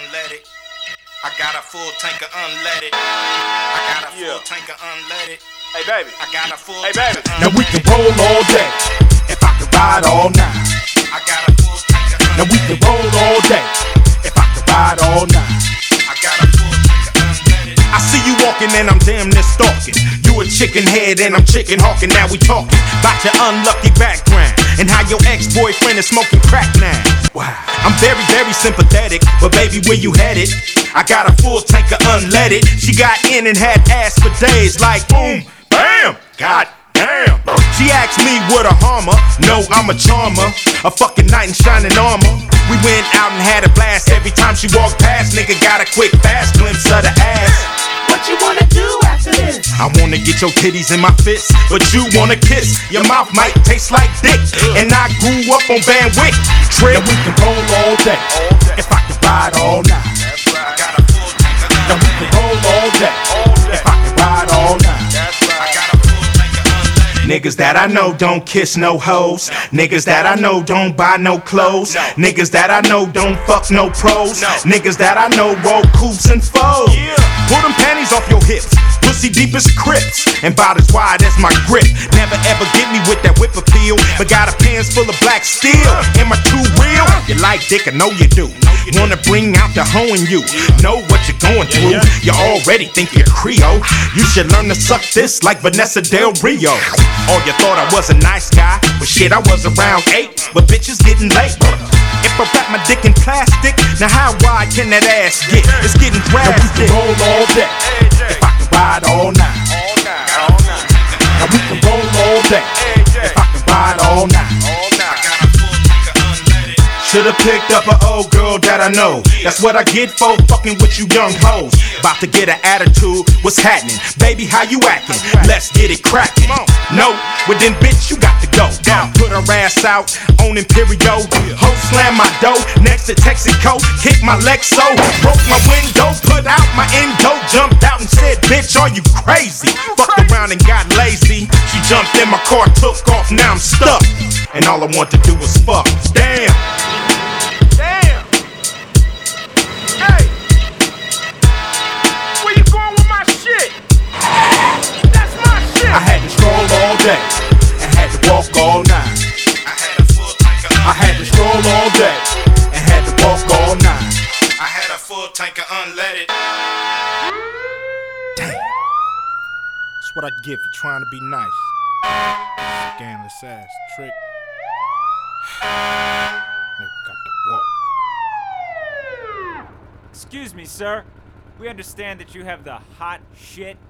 unleaded. I got a full tank of unleaded. I got a full tank of unleaded. Hey baby, I got a full hey tank baby. of unleaded. Now we can roll all day if I can ride all night. I got a full tank of unleaded. Now we can roll all day if I can ride all night. I got a full tank of unleaded. I see you walking and I'm damn near stalking. You a chicken head and I'm chicken hawking. Now we talking about your unlucky background and how your ex-boyfriend is smoking crack now. Wow, I'm very, very sympathetic, but baby, where you headed? I got a full tank of unleaded. She got in and had ass for days, like boom, bam, god damn. She asked me what a harmer. No, I'm a charmer, a fucking knight in shining armor. We went out and had a blast. Every time she walked past, nigga got a quick fast glimpse of the ass. What you wanna do after this? I wanna get your titties in my fist, but you wanna kiss. Your mouth might taste like dick, and I grew up on Van Wyck. Now we can roll all day if I can ride all night. I got a full tank of Now we can roll all day if I can ride all night. I got a full tank of unleaded. Niggas that I know don't kiss no hoes. Niggas that I know don't buy no clothes. Niggas that I know don't fuck no pros. Niggas that I know roll coops and foes. Pull them panties off your hips. Pussy deep as Crips and bout as wide as my grip. Never ever get me with that whip appeal, but got a pants full of black steel. Am I too real? You like dick, I know you do. Wanna bring out the hoe in you. Know what you're going through. You already think you're Creole. You should learn to suck this like Vanessa Del Rio. Oh, you thought I was a nice guy? But shit, I was around 8, but bitches getting late. If I wrap my dick in plastic, now how wide can that ass get? It's getting drastic. Now we can roll all day if I can ride all night. Now we can roll all day if I can ride all night. Should've picked up an old girl that I know. That's what I get for fucking with you young hoes. About to get an attitude, what's happening? Baby, how you acting? Let's get it cracking. No, well then bitch, you got to go. Put her ass out on Imperio. Ho slam my dough next to Texaco. Kick my Lexo, broke my window, put out my endo. Jumped out and said, bitch, are you crazy? Fucked around and got lazy. She jumped in my car, took off, now I'm stuck. And all I want to do is fuck. Damn. I had to stroll all day and had to walk all night. I had a full tank of I had to stroll all day and had to walk all night. I had a full tank of unleaded. Damn. That's what I get for trying to be nice. Scandalous ass trick. Nigga got to walk. Excuse me, sir. We understand that you have the hot shit